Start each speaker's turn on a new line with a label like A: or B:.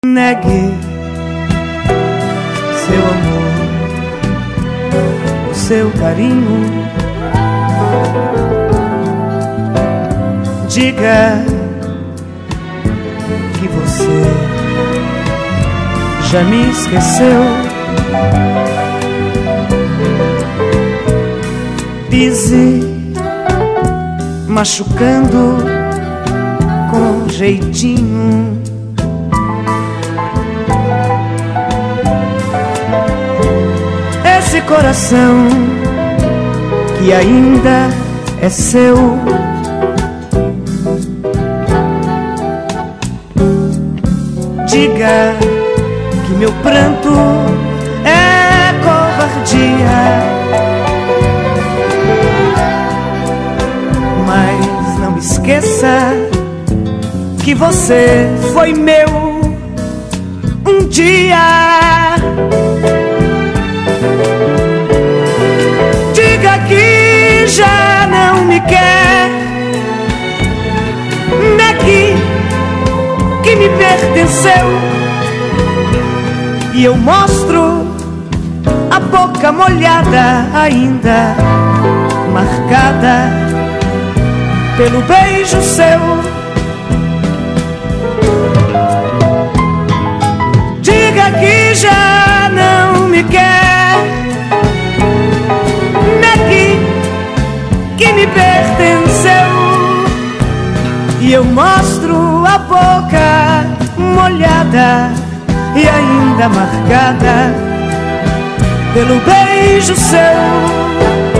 A: Negue seu amor, o seu carinho. Diga que você já me esqueceu. Pise machucando com jeitinho. Esse coração que ainda é seu, diga que meu pranto é covardia, mas não esqueça que você foi meu um dia. Diga que já não me quer, negue que me pertenceu, e eu mostro a boca molhada, ainda marcada pelo beijo seu. Diga que já não me quer, negue que me pertenceu, e eu mostro a boca molhada e ainda marcada pelo beijo seu.